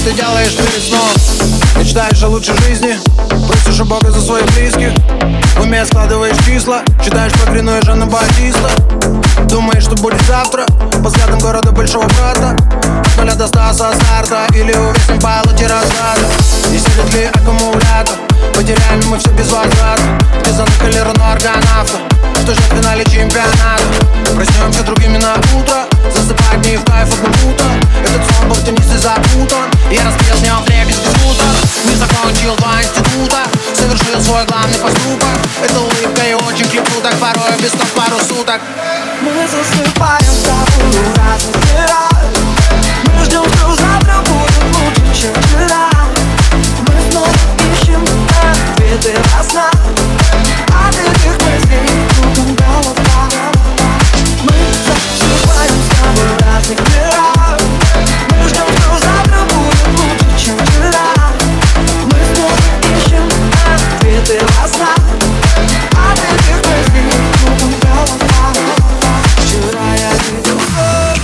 ты делаешь перед сном? Мечтаешь о лучшей жизни, просишь у Бога за своих близких. В уме складываешь числа, читаешь про Грину и Жанна Батиста. Думаешь, что будет завтра, по взглядам города большого брата. От 0 до 100 со старта, или увесим по лоте разрада. Не сидит ли аккумулятор, потеряли мы все без возврата. Где заныкали Рено аргонавта, что же в финале чемпионата. Проснемся другими на утро, засыпать не в кайф от мута. Этот сон был теннистой запутан, я разбил с него вдребезги скутер. Не закончил 2 института, совершил свой главный поступок. Это улыбка и очень клепуток, порой без сна пару суток. Мы засыпаем с тобой в разных мирах. Мы ждем, что завтра будет лучше, чем вчера. Мы снова ищем ответы во снах. От этих мыслей кругом голова. Мы засыпаем с тобой в разных мирах. Мы ждем, что завтра будет лучше, чем вчера. Мы снова ищем ответы во снах. От этих мыслей кругом голова. Вчера я видел сон,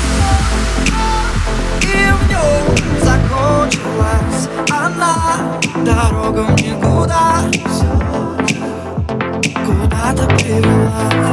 и в нем закончилась она. Дорога в никуда куда-то привела.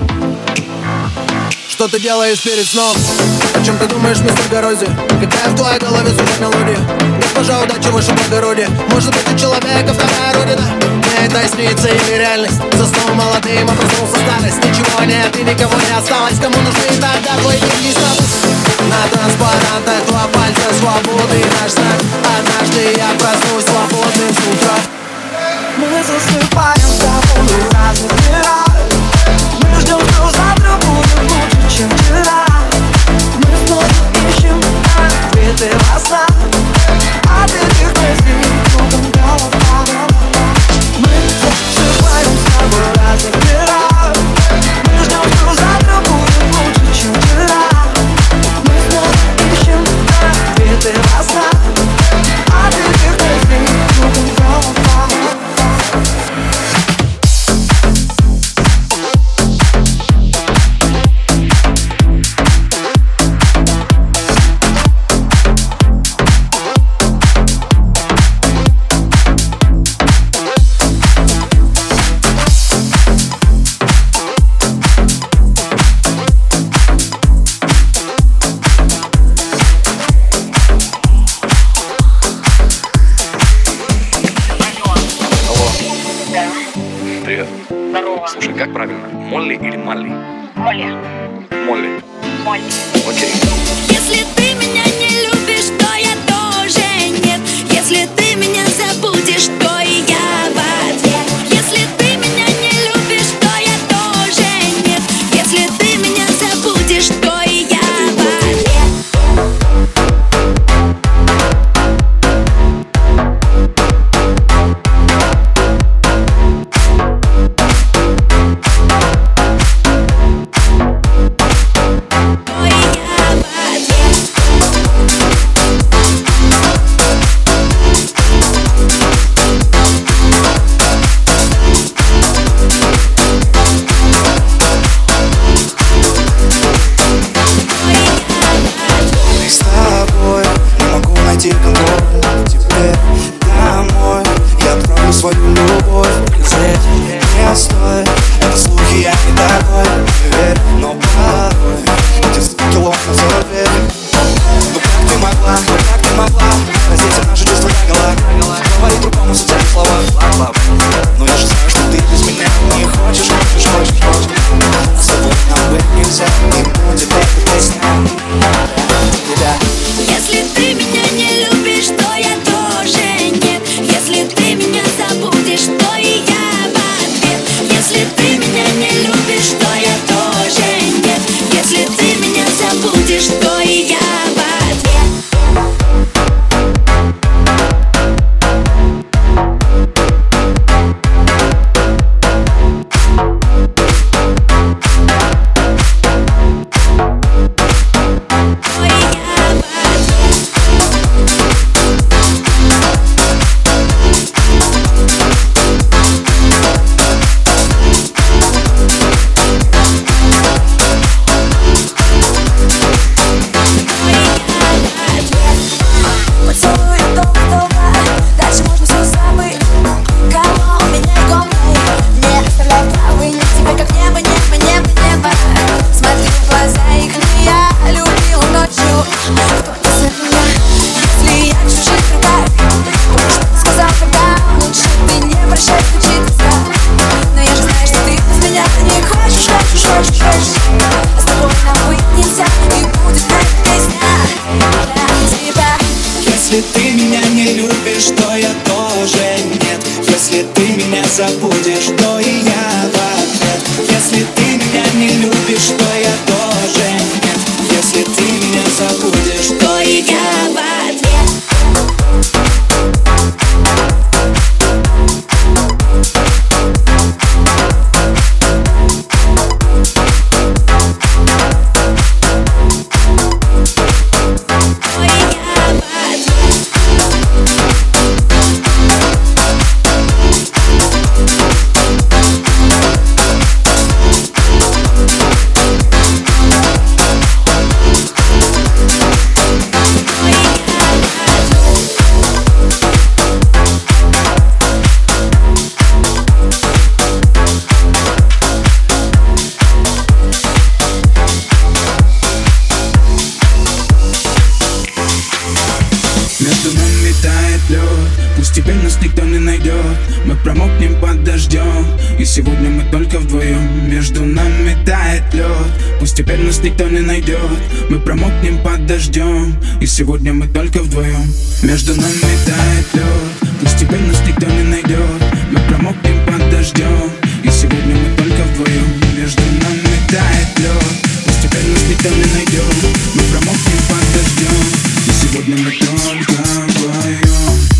Что ты делаешь перед сном? О чем ты думаешь, мистер Горози? Какая в твоей голове звучит мелодия? Госпожа, удачи выше благородия. Может быть, у человека вторая родина? Мне это и снится, или реальность? Заснул молодым, а проснулся старость. Ничего нет и никого не осталось. Кому нужны тогда твои деньги и статус? На транспарантах 2 пальца свободы и наш знак. Однажды я проснусь свободным с утра. Мы засыпаем с тобой в разных мирах. Мы ждем, что завтра будет лучше, чем вчера. Мы снова ищем ответы во снах. От этих мыслей кругом голова. Мы засыпаем с тобой в разных мирах. Мы ждем, что завтра будет лучше, чем вчера. Мы снова ищем ответы во снах. От этих мыслей кругом голова. Привет. Здорово. Слушай, как правильно? Молли или Малли? Молли. Молли. Молли. Окей. Если ты меня не любишь, то я тоже нет. Если ты меня забудешь, то и я в ответ. Если ты меня не любишь, то я тоже нет. Если ты меня забудешь, то и я в ответ. То и я в ответ. ты меня не любишь, то я тоже нет. Если ты меня забудешь, то и я в ответ. Если ты меня не любишь, то я тоже нет. Если ты меня забудешь, то и я в ответ. Между нами тает лед, пусть теперь нас никто не найдет. Мы промокнем под дождем, и сегодня мы только вдвоем. Между нами тает лед, пусть теперь нас никто не найдет. Мы промокнем под дождем, и сегодня мы только вдвоем. Между нами тает лед, пусть теперь нас никто не найдет. Мы промокнем под дождем, и сегодня мы только вдвоем. Между нами тает лед, пусть теперь нас никто не найдет. Мы промокнем под дождем, и сегодня мы только вдвоем.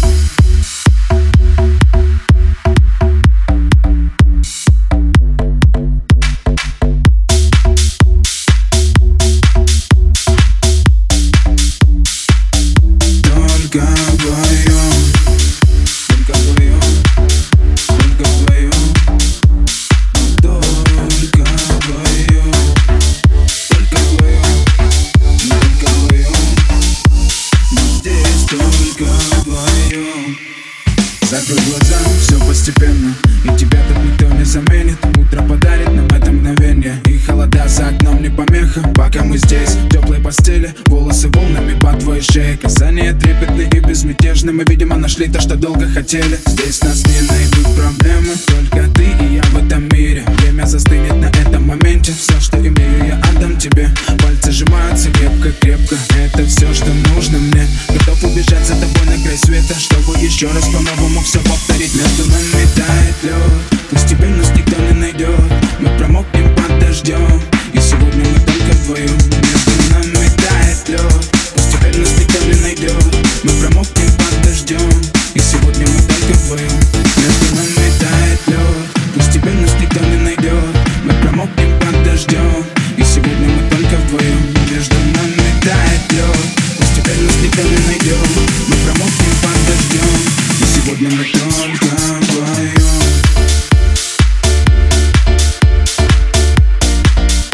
Только вдвоем, только вдвоем, только вдвоем, только вдвоем, только вдвоем, только вдвоем, здесь только вдвоем. Закрой глаза, все постепенно, и тебя тут никто не заменит. Утро подарит нам это мгновение, и холода за окном не помеха. Пока мы здесь, в теплой постели, волосы волнами по твоей шее. Касания трепетны и безмятежны, мы, видимо, нашли то, что долго хотели. Здесь нас не найдут проблемы, только ты и я в этом мире. Время застынет на этом моменте, все, что имею, я отдам тебе. Пальцы сжимаются крепко-крепко, это все, что нужно мне. Готов убежать за тобой на край света, чтобы еще раз по-новому все повторить. Между нами тает лед, пусть теперь нас никто не найдет. Мы промокнем под дождем, и сегодня мы только вдвоем. Между нами тает лед, пусть теперь нас никто не найдет. Мы промокнем под дождем, и сегодня мы только вдвоем. Между нами тает лед, пусть теперь нас никто не найдет. Мы промокнем под дождем, и сегодня мы только вдвоем. Между нами тает лед, пусть теперь нас никто не найдет. Мы промокнем под дождем, и сегодня мы только вдвоем.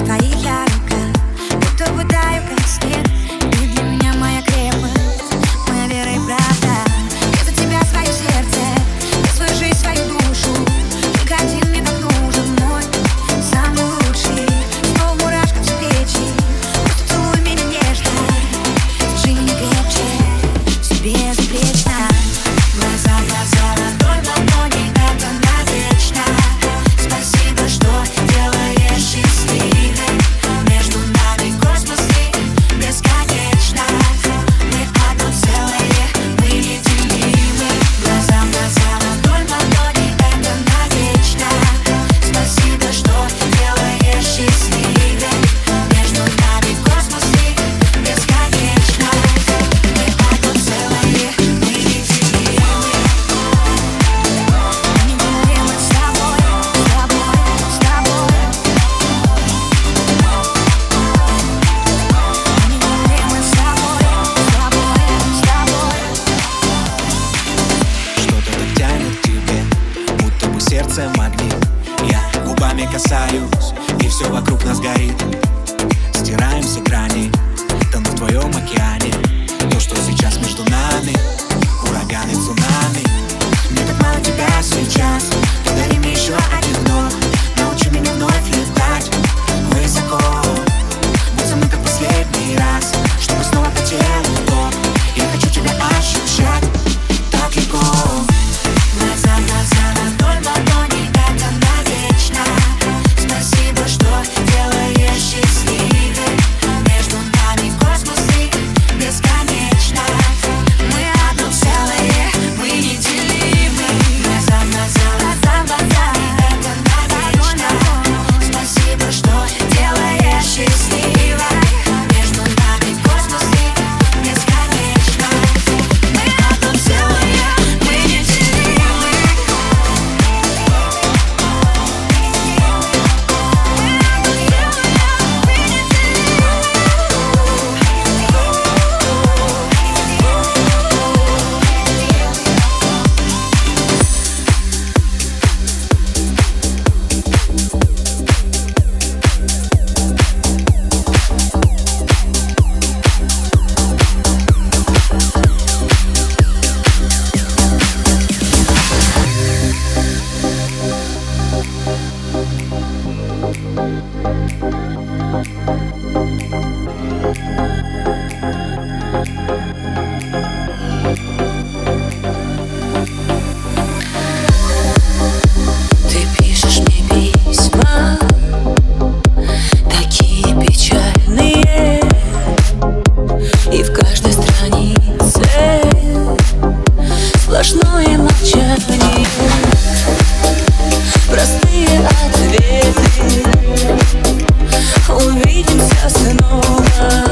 в твоих я рука, будто бы таю, как снег. Ты для меня моя крепость, моя вера и правда. Я за тебя свое сердце, я свою жизнь, свою душу. Только один мне так нужен, мой самый лучший. Снова мурашка в печи, просто целуй меня нежно, держи меня крепче, себе безупречно. Глаза в глаза, ладонь в ладони, это навечно. Спасибо, что делаешь счастливой. Между нами космосы бесконечно. Мы одно целое, мы неделимы. Глаза в глаза, ладонь в ладони, это навечно. Спасибо, что делаешь счастливой. Между нами космосы бесконечно. Мы одно целое, мы неделимы. Неделимы с тобой, с тобой, с тобой. Неделимы с тобой, с тобой, с тобой. Что-то так тянет к тебе, будто бы сердце магнит. Я губами касаюсь, и все вокруг нас горит. Стираем все грани, тону в твоем океане. То, что сейчас между нами, ураганы, цунами. Мне так мало тебя сейчас, подари мне еще один вдох. Научи меня вновь летать высоко. Будь со мной как последний раз, чтобы снова по телу ток. Я хочу тебя ощущать так легко. Глаза в глаза, ладонь в ладони, это навечно. Спасибо, что делаешь счастливой. Между нами космосы бесконечно. Мы одно целое, мы неделимы. Глаза в глаза, это навечно. Спасибо, что делаешь счастливой. Между нами космосы бесконечно. Мы одно целое, мы неделимы. Ты пишешь мне письма, такие печальные, и в каждой странице сплошное молчание. Простые ответы, увидимся снова,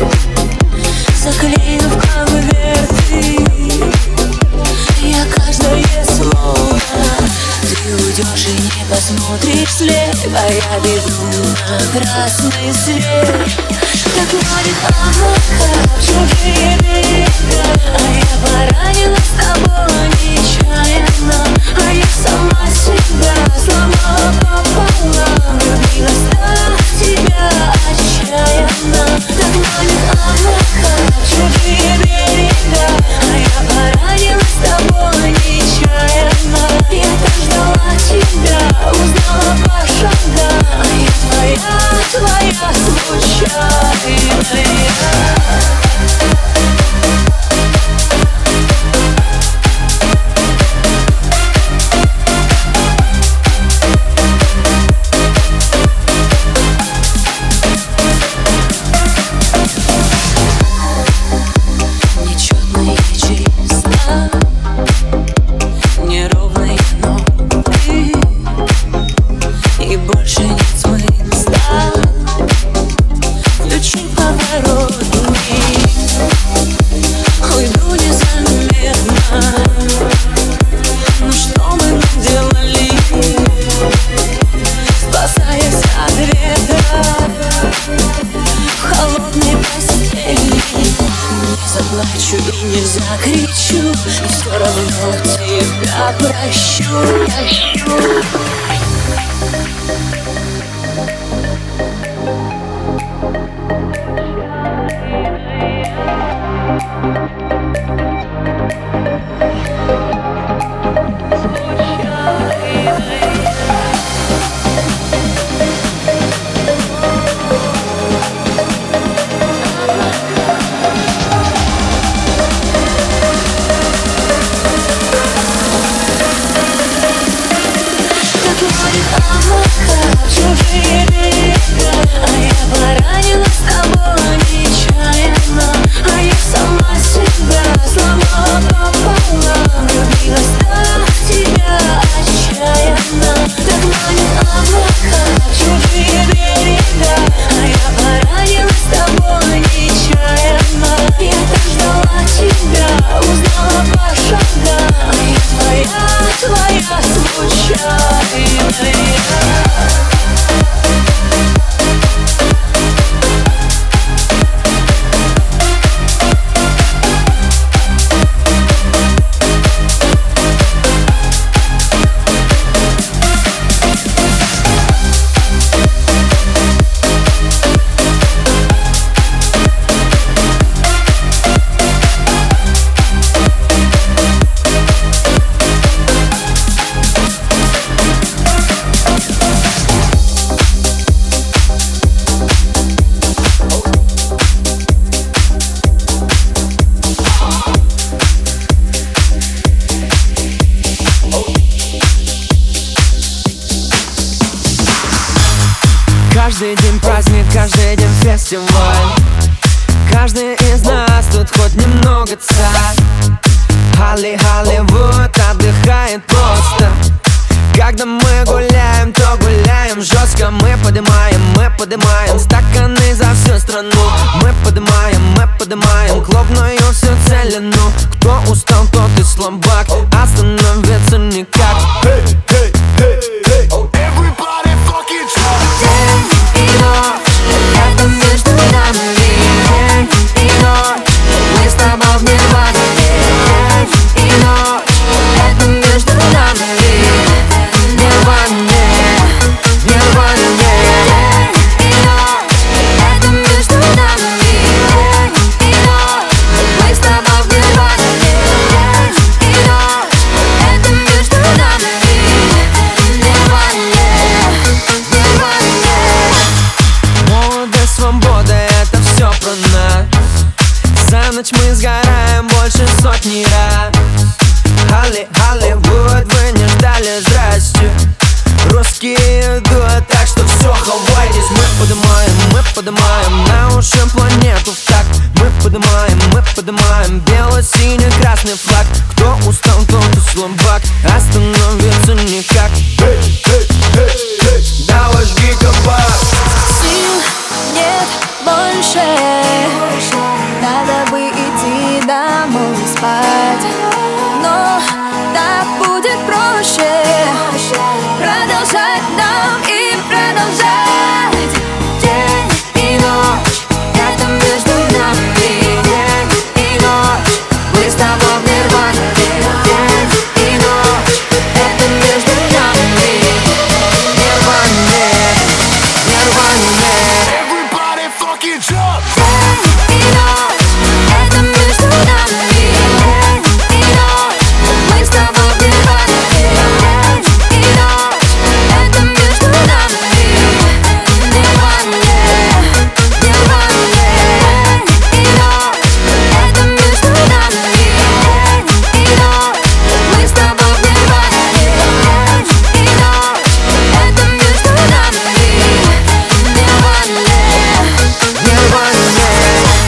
заклею в конверты я каждое слово. Ты уйдешь и не посмотришь вслед, а я бегу на красный свет. Так будет облака в чужие берега, а я поранилась с тобой нечаянно. А я сама себя сломала пополам, влюбилась так в тебя отчаянно. Так будет облака в чужие берега, а я поранилась с тобой нечаянно. Я так ждала тебя, узнала по шагам, а я твоя случайная. Нечетные числа, неровные ноты, и больше нет смысла включить поворотник. Уйду незаметно, ну что мы наделали, спасаясь от ветра в холодной постели. Не заплачу и не закричу, и все равно тебя прощу. 爱羞。 фестиваль. Каждый из нас тут хоть немного царь. Голливуд отдыхает просто. Когда мы гуляем, то гуляем жестко. Мы поднимаем стаканы за всю страну. Мы поднимаем клубную всю целину. Кто устал, тот и слабак, остановиться никак. Everybody fucking drunk. День и ночь, это между нами. День и ночь, мы с тобой в нирване. День и ночь, это между нами. Нирване, нирване. День и ночь, это между нами. День и ночь, мы с тобой в нирване. День и ночь, это между нами. Нирване, нирване. Молодость, свобода, это все про нас. За ночь мы сгораем больше сотни раз. Голливуд, вы не ждали, здрасте. Русские идут, так что все, хавайтесь. Мы поднимаем на уши планету в такт. Мы поднимаем бело-синий-красный флаг. Кто устал, тот и слабак, остановиться никак. Давай жги кабак. Сил нет больше, надо бы идти домой спать. Но так будет проще продолжать нам и продолжать. День и ночь, это между нами. День и ночь, мы с тобой в нирване. День и ночь, это между нами. Нирване, нирване. Everybody fucking drunk. День и ночь, это между нами. День и ночь, мы с тобой в нирване. День и ночь, это между нами. Нирване, нирване. День и ночь, это между нами. День и ночь, мы с тобой в нирване. День и ночь, это между нами. Нирване, нирване.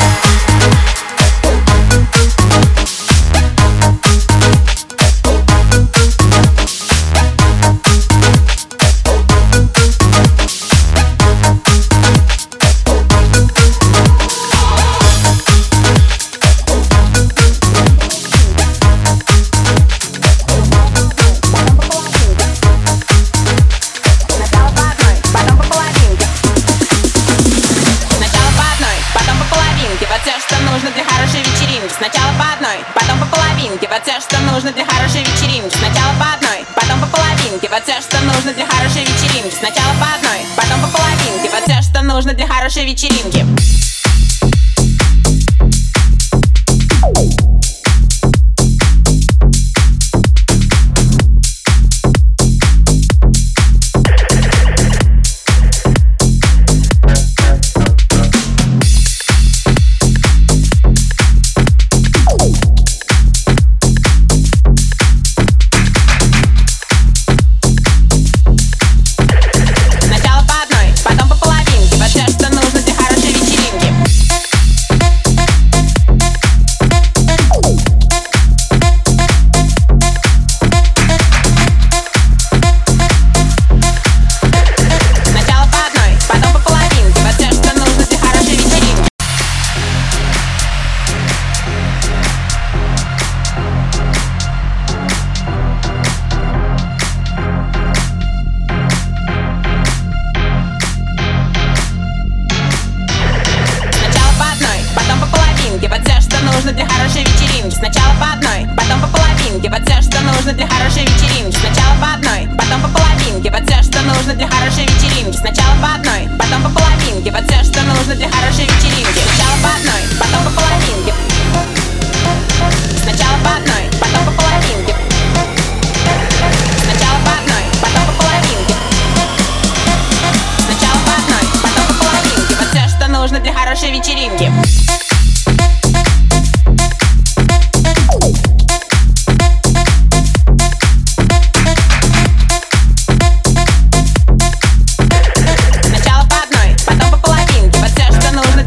Сначала по одной, потом по половинке. Сначала по одной, потом по половинке. Вот все, что нужно для хорошей вечеринки. Сначала по одной, потом по половинке. Вот все, что нужно для хорошей вечеринки. Сначала по одной, потом по половинке. Вот все, что нужно для хорошей вечеринки. Сначала по одной, потом по половинке. Вот все, что нужно для хорошей вечеринки. Сначала по одной, потом по половинке. Вот все, что нужно для хорошей вечеринки. Сначала по одной, потом по половинке. Вот все, что нужно для хорошей вечеринки. Сначала по одной, потом по половинке. Вот все, что нужно для хорошей вечеринки. Сначала по одной, потом по половинке. Вот все, что нужно для хорошей вечеринки. Сначала по одной, потом по половинке. Вот все, что нужно для хорошей вечеринки. Сначала по одной, потом по половинке. Вот все, что нужно для хорошей вечеринки. Сначала по одной, потом по половинке. Сначала по одной, потом по половинке. Сначала по одной, потом по половинке. Сначала по одной, потом по половинке. Вот все, что нужно для хорошей вечеринки. Сначала по одной, потом по половинке. Вот все, что нужно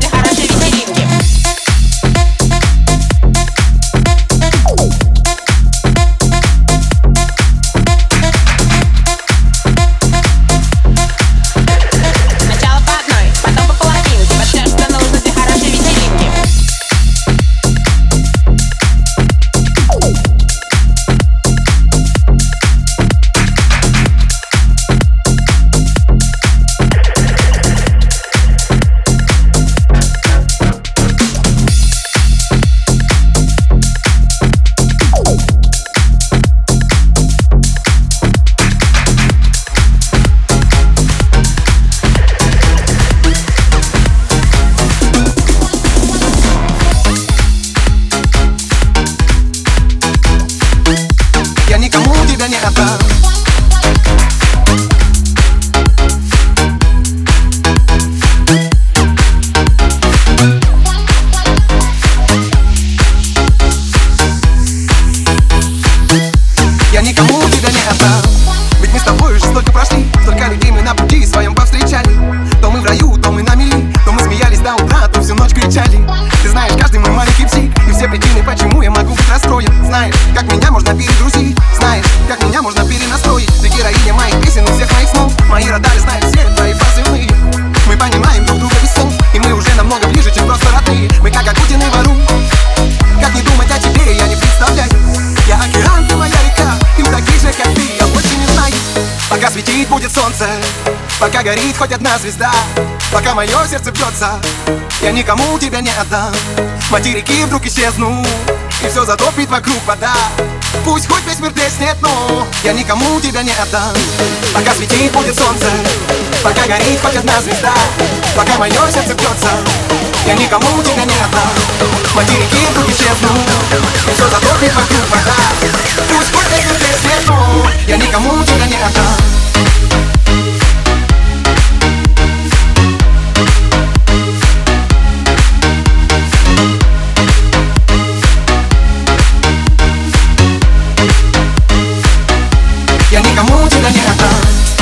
пока горит хоть одна звезда, пока мое сердце бьется, я никому тебя не отдам. Материки вдруг исчезнут, и все затопит вокруг вода. Пусть хоть весь мир треснет, но я никому тебя не отдам. Пока светит будет солнце, пока горит хоть одна звезда, пока мое сердце бьется, я никому тебя не отдам. Материки вдруг исчезнут, и все затопит вокруг вода. Пусть хоть весь мир треснет, но я никому тебя не отдам. Я никому тебя не отдам.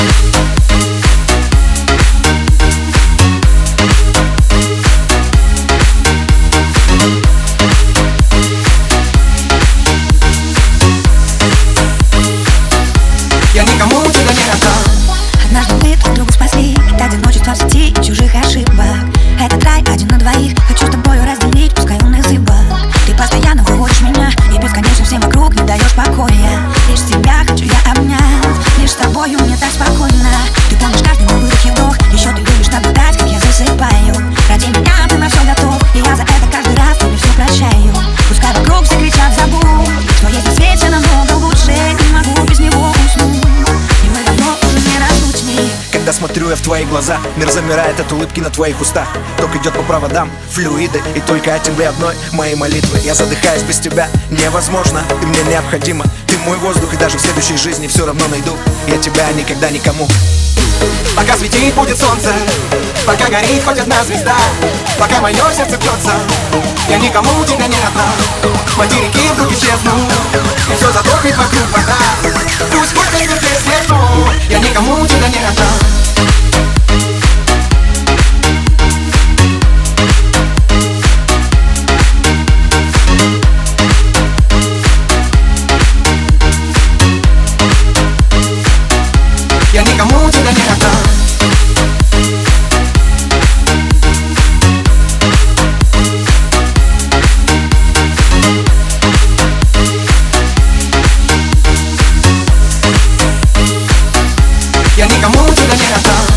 Я никому тебя не отдам. Однажды мы друг другу спасли от одиночества в сети и чужих ошибок. Этот рай один на двоих, хочу с тобою разделить, пускай он изыбок. Ты постоянно выводишь меня, и бесконечно всем вокруг не даешь покоя. Лишь тебя хочу я обнять, лишь с тобою мне так спокойно. Ты помнишь каждый мой выдох и вдох, еще ты любишь наблюдать, как я засыпаю. Ради меня ты на все готов, и я за это каждый раз тебе все прощаю. Пускай вокруг все кричат забудь, что есть на свете намного лучше, не могу без него уснуть, и мы давно уже неразлучны. Когда смотрю я в твои глаза, мир замирает от улыбки на твоих устах. Ток идет по проводам, флюиды, и только о тебе одной мои молитвы. Я задыхаюсь без тебя, невозможно, ты мне необходима. Ты мой воздух, и даже в следующей жизни все равно найду я тебя никогда никому. Пока светит будет солнце, пока горит хоть одна звезда, пока мое сердце бьется, я никому тебя не отдам. Материки вдруг исчезнут, и все затопит вокруг вода. Пусть хоть весь мир треснет, но я никому тебя не отдам. Я никому тебя не отдам. Я никому тебя не отдам.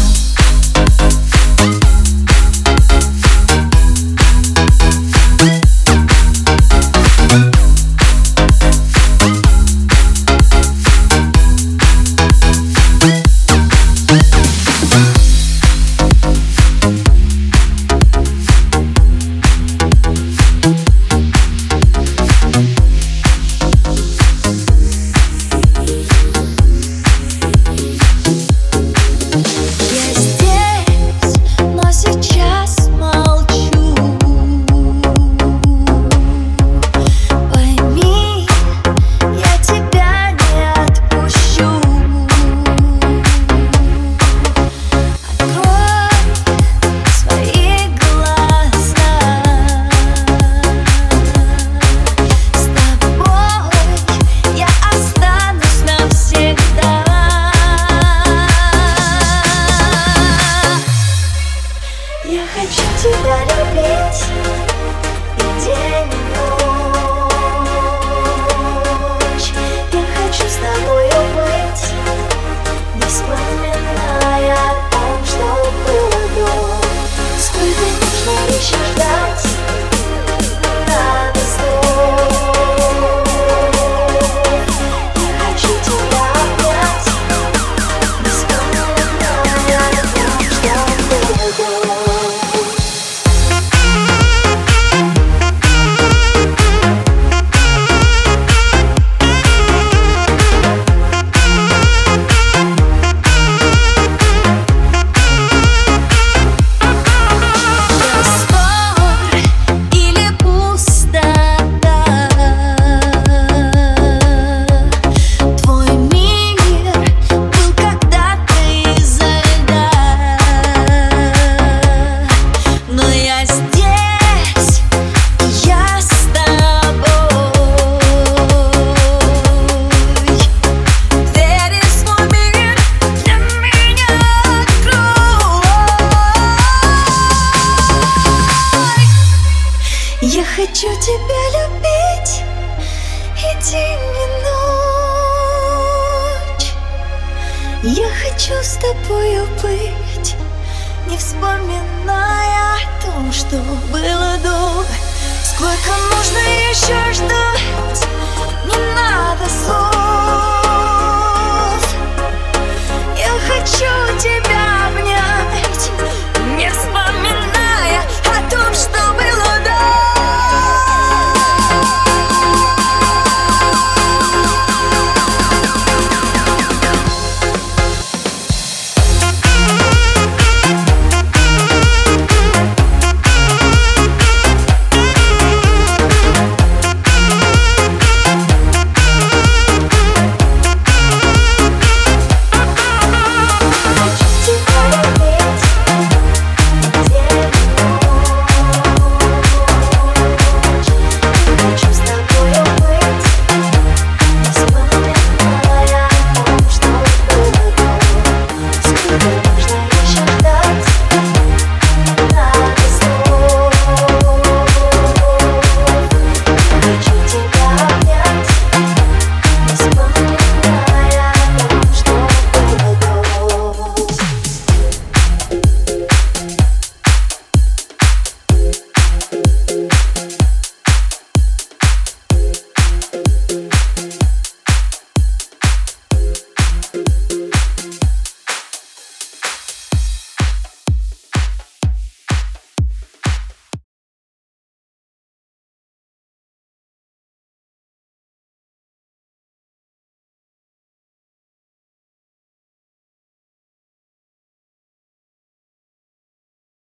Я хочу тебя любить и день и ночь. Я хочу с тобою быть, не вспоминая о том, что было до. Сколько нужно еще ждать, надо слов. Я хочу тебя обнять, не вспоминая о том, что было до. Я хочу тебя любить и день и ночь. Я хочу с тобою быть, не вспоминая о том, что было до. Сколько нужно еще ждать?